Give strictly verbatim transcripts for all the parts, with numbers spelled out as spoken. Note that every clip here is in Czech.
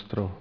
Mistro.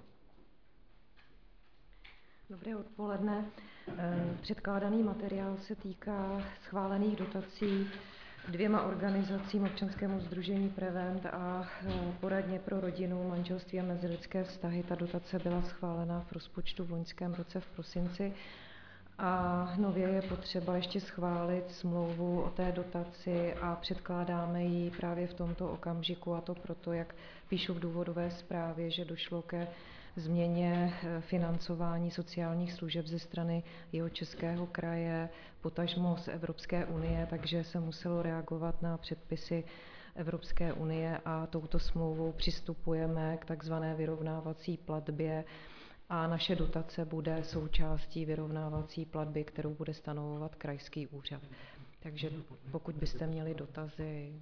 Dobré odpoledne. Předkládaný materiál se týká schválených dotací dvěma organizacím, občanskému sdružení Prevent a poradně pro rodinu, manželství a mezilidské vztahy. Ta dotace byla schválena v rozpočtu v loňském roce v prosinci a nově je potřeba ještě schválit smlouvu o té dotaci a předkládáme ji právě v tomto okamžiku, a to proto, jak píšu v důvodové zprávě, že došlo ke změně financování sociálních služeb ze strany Jihočeského kraje, potažmo z Evropské unie, takže se muselo reagovat na předpisy Evropské unie a touto smlouvou přistupujeme k takzvané vyrovnávací platbě a naše dotace bude součástí vyrovnávací platby, kterou bude stanovovat krajský úřad. Takže pokud byste měli dotazy.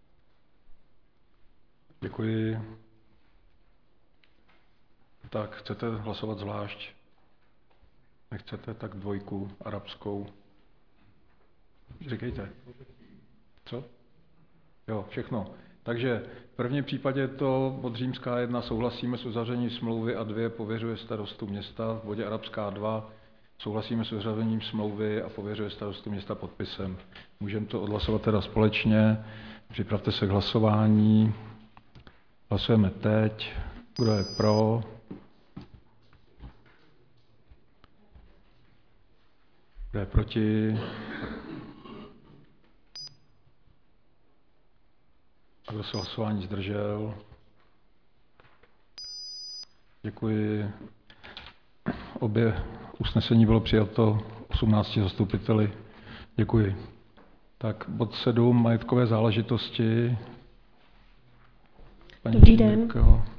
Děkuji. Tak, chcete hlasovat zvlášť? Nechcete, tak dvojku arabskou. Říkejte. Co? Jo, všechno. Takže v prvním případě je to bod římská jedna, souhlasíme s uzavřením smlouvy, a dvě, pověřuje starostu města. V bodě arabská dva, souhlasíme s uzavřením smlouvy a pověřuje starostu města podpisem. Můžeme to odhlasovat teda společně. Připravte se k hlasování. Hlasujeme teď. Kdo je pro? Kdo je proti? A kdo se hlasování zdržel? Děkuji. Obě usnesení bylo přijato osmnácti zastupiteli. Děkuji. Tak bod sedm, majetkové záležitosti. Paní Dobrý den. Jirko.